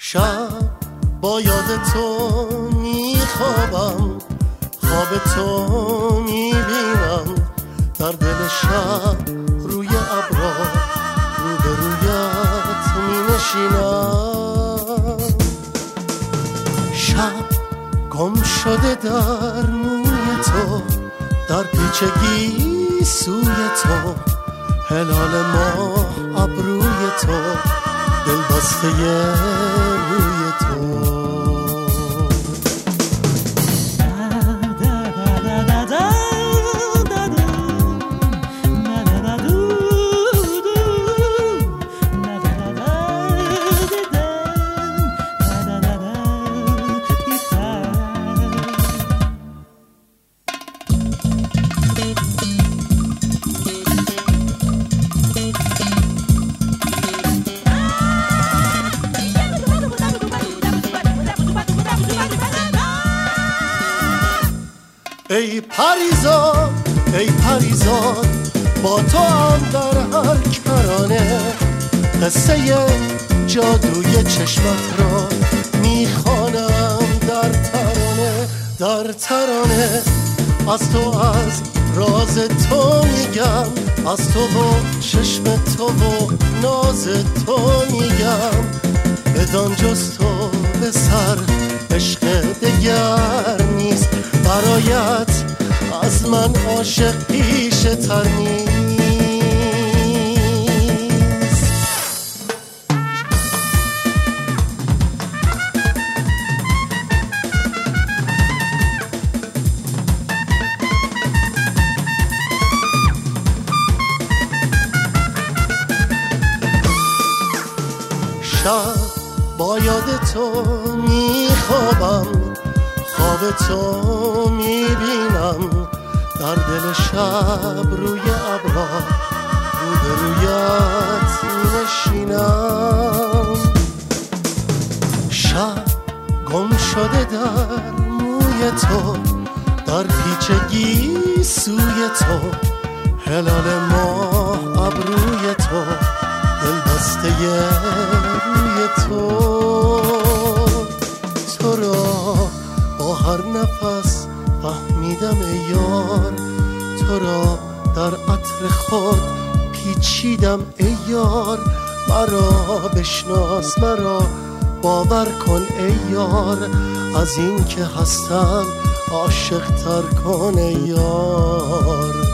شب با یاد تو میخوابم، خواب تو میبینم، در دل شب روی ابرا روبرویت مینشینم. شب گم شده در موی تو، در پیچگی سوی تو، هلال ماه ابروی تو، دل بسته روی تو. ای پریزاد ای پریزاد، با تو هم در هر کرانه، قصه جادوی چشمت را میخوانم در ترانه، در ترانه. از تو، از راز تو میگم، از تو و چشم تو و ناز تو میگم. بدان جز تو به سر عشق دگر نیست، برایت از من عاشق پیشه تر نیست. شب با یاد تو میخوابم، خواب تو میبینم، در دل شب روی ابرا روبرویت می‌نشینم. شب گم شده در موی تو، در پیچگی سوی تو، هلال ماه ابروی تو، دل بسته روی تو. تو را با هر نفس فهمیدم ای یار، تو را در عطر خود پیچیدم ای یار. مرا بشناس، مرا باور کن ای یار، از این که هستم عاشق تر کن ای یار.